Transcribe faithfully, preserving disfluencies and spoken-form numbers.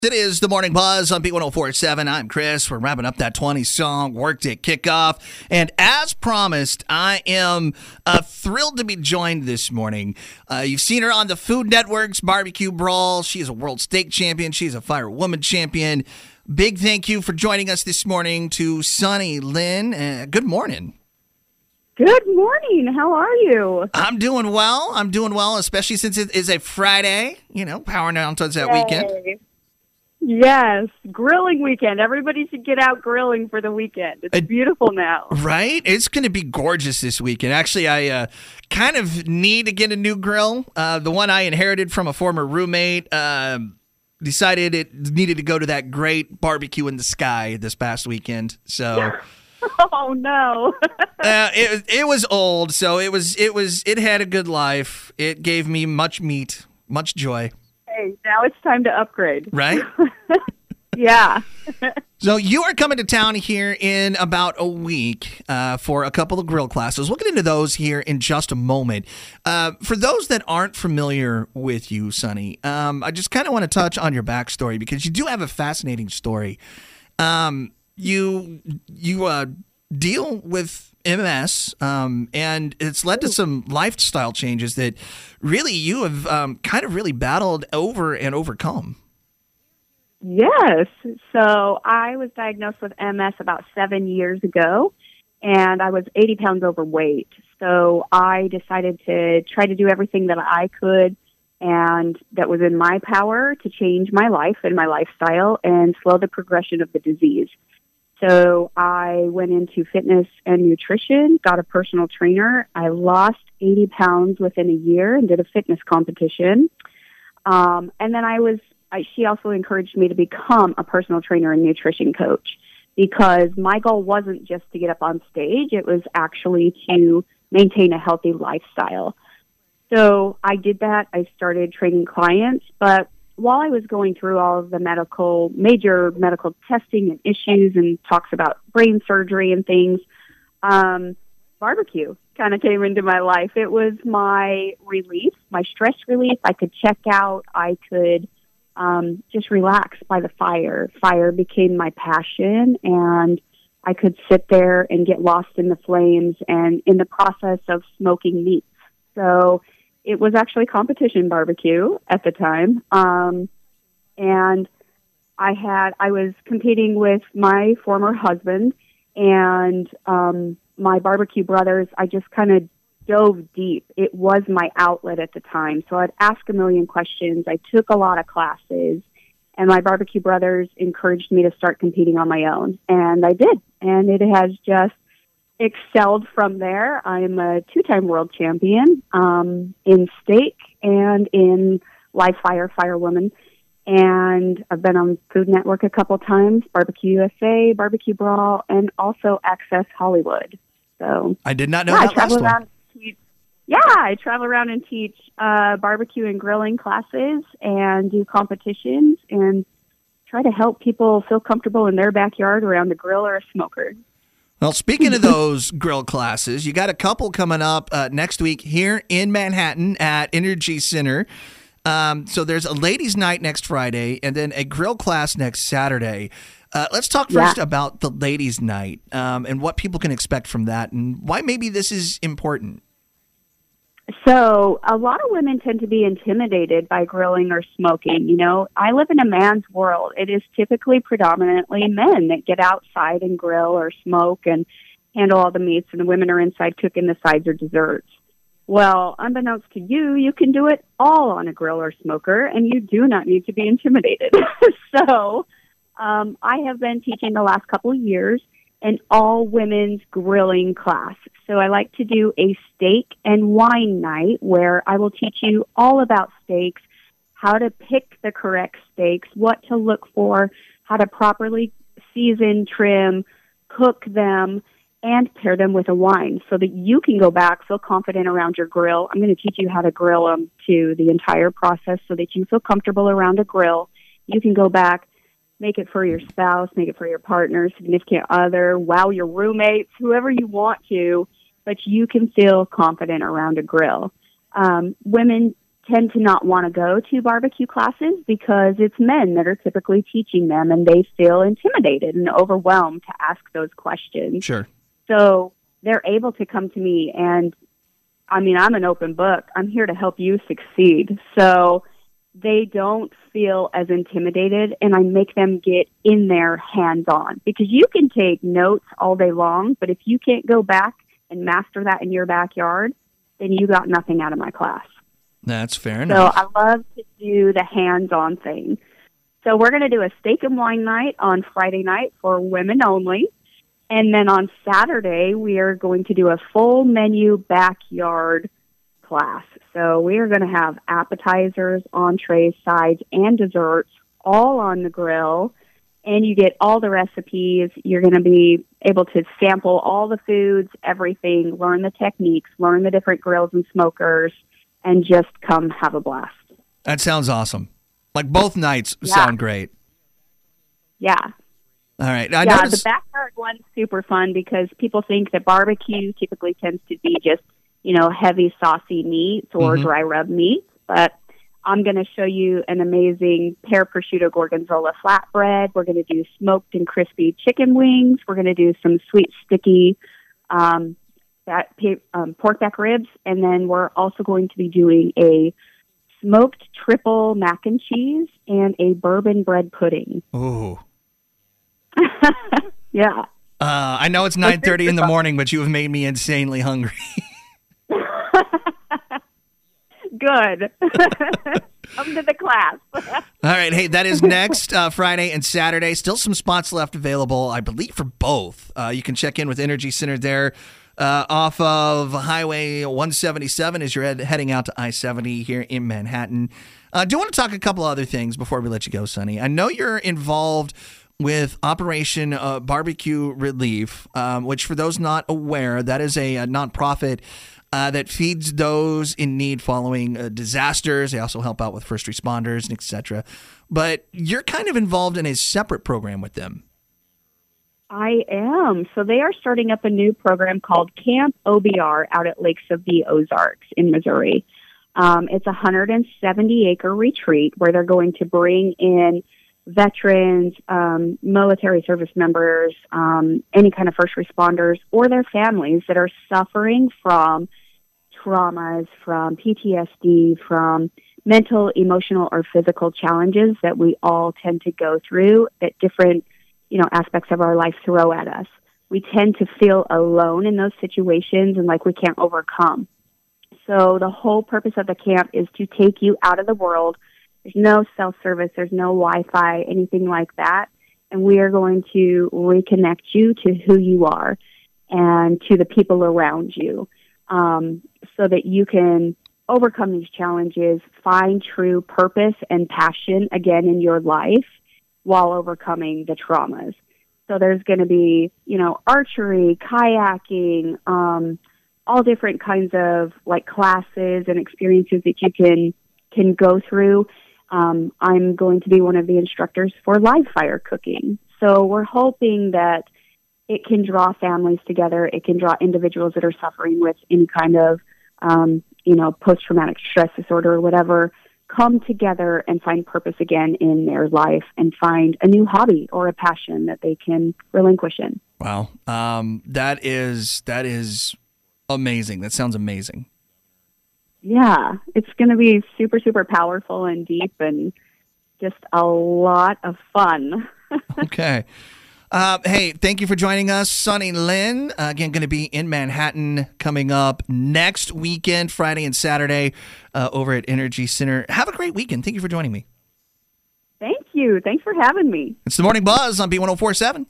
It is the Morning Buzz on B one oh four point seven. I'm Chris. We're wrapping up that twenty song Worked It kickoff. And as promised, I am uh, thrilled to be joined this morning. Uh, you've seen her on the Food Network's Barbecue Brawl. She is a world steak champion. She's a Fire Woman champion. Big thank you for joining us this morning to Sunny Lynn. Uh, good morning. Good morning. How are you? I'm doing well. I'm doing well, especially since it is a Friday. You know, powering down towards that Yay. weekend. Yes, grilling weekend. Everybody should get out grilling for the weekend. It's Uh, beautiful now. Right? It's going to be gorgeous this weekend. Actually, I uh, kind of need to get a new grill. Uh, the one I inherited from a former roommate uh, decided it needed to go to that great barbecue in the sky this past weekend. So, Oh, no. uh, it it was old. So it was it was it had a good life. It gave me much meat, much joy. Hey, now it's time to upgrade. Right? Yeah. So you are coming to town here in about a week uh, for a couple of grill classes. We'll get into those here in just a moment. Uh, for those that aren't familiar with you, Sunny, um, I just kind of want to touch on your backstory because you do have a fascinating story. Um, you you uh, deal with M S, um, and it's led to some lifestyle changes that really you have um, kind of really battled over and overcome. Yes. So I was diagnosed with M S about seven years ago, and I was eighty pounds overweight. So I decided to try to do everything that I could and that was in my power to change my life and my lifestyle and slow the progression of the disease. So I went into fitness and nutrition, got a personal trainer. I lost eighty pounds within a year and did a fitness competition. Um, and then I was, I, she also encouraged me to become a personal trainer and nutrition coach because my goal wasn't just to get up on stage. It was actually to maintain a healthy lifestyle. So I did that. I started training clients, but while I was going through all of the medical, major medical testing and issues and talks about brain surgery and things, um, barbecue kind of came into my life. It was my relief, my stress relief. I could check out. I could um, just relax by the fire. Fire became my passion, and I could sit there and get lost in the flames and in the process of smoking meats. So it was actually competition barbecue at the time. Um, and I had, I was competing with my former husband and, um, my barbecue brothers. I just kind of dove deep. It was my outlet at the time. So I'd ask a million questions. I took a lot of classes, and my barbecue brothers encouraged me to start competing on my own. And I did. And it has just excelled from there. I'm a two-time world champion um, in steak and in live fire, Fire Woman. And I've been on Food Network a couple times, Barbecue U S A, Barbecue Brawl, and also Access Hollywood. So I did not know yeah, that I travel last one. around and teach, yeah, I travel around and teach uh, barbecue and grilling classes and do competitions and try to help people feel comfortable in their backyard around a grill or a smoker. Well, speaking of those grill classes, you got a couple coming up uh, next week here in Manhattan at Energy Center. Um, so there's a ladies' night next Friday and then a grill class next Saturday. Uh, let's talk first Yeah. about the ladies' night um, and what people can expect from that and why maybe this is important. So a lot of women tend to be intimidated by grilling or smoking. You know, I live in a man's world. It is typically predominantly men that get outside and grill or smoke and handle all the meats, and the women are inside cooking the sides or desserts. Well, unbeknownst to you, you can do it all on a grill or smoker, and you do not need to be intimidated. So um, I have been teaching the last couple of years an all-women's grilling class. So I like to do a steak and wine night where I will teach you all about steaks, how to pick the correct steaks, what to look for, how to properly season, trim, cook them, and pair them with a wine so that you can go back, feel confident around your grill. I'm going to teach you how to grill them to the entire process so that you feel comfortable around a grill. You can go back, make it for your spouse, make it for your partner, significant other, wow your roommates, whoever you want to, but you can feel confident around a grill. Um, women tend to not want to go to barbecue classes because it's men that are typically teaching them, and they feel intimidated and overwhelmed to ask those questions. Sure. So they're able to come to me, and I mean, I'm an open book. I'm here to help you succeed. So they don't feel as intimidated, and I make them get in there hands-on, because you can take notes all day long, but if you can't go back and master that in your backyard, then you got nothing out of my class. That's fair So enough. I love to do the hands-on thing. So we're going to do a steak and wine night on Friday night for women only. And then on Saturday, we are going to do a full menu backyard class. So we are going to have appetizers, entrees, sides, and desserts all on the grill. And you get all the recipes. You're going to be able to sample all the foods, everything, learn the techniques, learn the different grills and smokers, and just come have a blast. That sounds awesome. Like both nights Yeah. sound great. Yeah. All right. I yeah, noticed- the backyard one's super fun because people think that barbecue typically tends to be just, you know, heavy, saucy meats or Mhm. dry rub meats. But I'm going to show you an amazing pear prosciutto gorgonzola flatbread. We're going to do smoked and crispy chicken wings. We're going to do some sweet, sticky um, that, um, pork back ribs. And then we're also going to be doing a smoked triple mac and cheese and a bourbon bread pudding. Ooh. Yeah. Uh, I know it's nine thirty in the morning, but you have made me insanely hungry. Good. Come to the class. All right. Hey, that is next uh, Friday and Saturday. Still some spots left available, I believe, for both. Uh, you can check in with Energy Center there uh, off of Highway one seventy-seven as you're head- heading out to I seventy here in Manhattan. I uh, do want to talk a couple other things before we let you go, Sonny. I know you're involved with Operation uh, Barbecue Relief, um, which for those not aware, that is a, a nonprofit Uh, that feeds those in need following uh, disasters. They also help out with first responders, et cetera. But you're kind of involved in a separate program with them. I am. So they are starting up a new program called Camp O B R out at Lakes of the Ozarks in Missouri. Um, it's a one hundred seventy acre retreat where they're going to bring in veterans, um, military service members, um, any kind of first responders, or their families that are suffering from traumas, from P T S D, from mental, emotional, or physical challenges that we all tend to go through that different, you know, aspects of our life throw at us. We tend to feel alone in those situations and like we can't overcome. So the whole purpose of the camp is to take you out of the world. There's no cell service, there's no Wi-Fi, anything like that. And we are going to reconnect you to who you are and to the people around you, um, so that you can overcome these challenges, find true purpose and passion again in your life while overcoming the traumas. So there's going to be, you know, archery, kayaking, um, all different kinds of like classes and experiences that you can can go through. Um, I'm going to be one of the instructors for live fire cooking. So we're hoping that it can draw families together. It can draw individuals that are suffering with any kind of, um, you know, post-traumatic stress disorder or whatever, come together and find purpose again in their life and find a new hobby or a passion that they can relinquish in. Wow. Um, that is, that is amazing. That sounds amazing. Yeah, it's going to be super, super powerful and deep and just a lot of fun. Okay. Uh, hey, thank you for joining us, Sonny Lynn. Uh, again, going to be in Manhattan coming up next weekend, Friday and Saturday, uh, over at Energy Center. Have a great weekend. Thank you for joining me. Thank you. Thanks for having me. It's the Morning Buzz on B one oh four point seven.